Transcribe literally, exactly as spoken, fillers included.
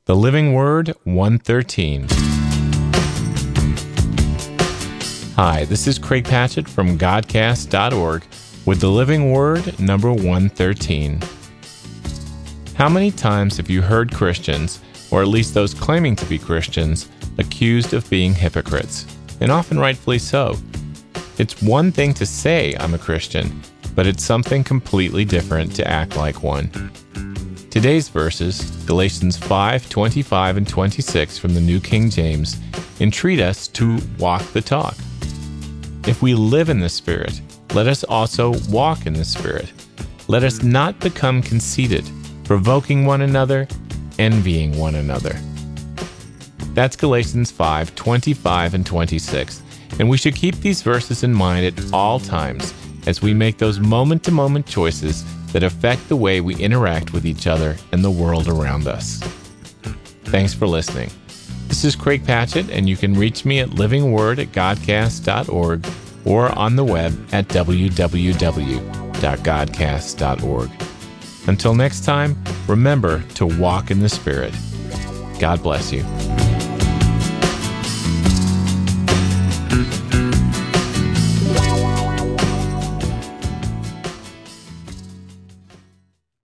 The Living Word one thirteen. Hi, this is Craig Patchett from Godcast dot org with the Living Word number one thirteen. How many times have you heard Christians, or at least those claiming to be Christians, accused of being hypocrites? And often rightfully so. It's one thing to say I'm a Christian, but it's something completely different to act like one. Today's verses, Galatians five twenty-five and twenty-six from the New King James, entreat us to walk the talk. If we live in the Spirit, let us also walk in the Spirit. Let us not become conceited, provoking one another, envying one another. That's Galatians five twenty-five and twenty-six, and we should keep these verses in mind at all times as we make those moment-to-moment choices that affect the way we interact with each other and the world around us. Thanks for listening. This is Craig Patchett, and you can reach me at living word at godcast dot org or on the web at w w w dot godcast dot org. Until next time, remember to walk in the Spirit. God bless you.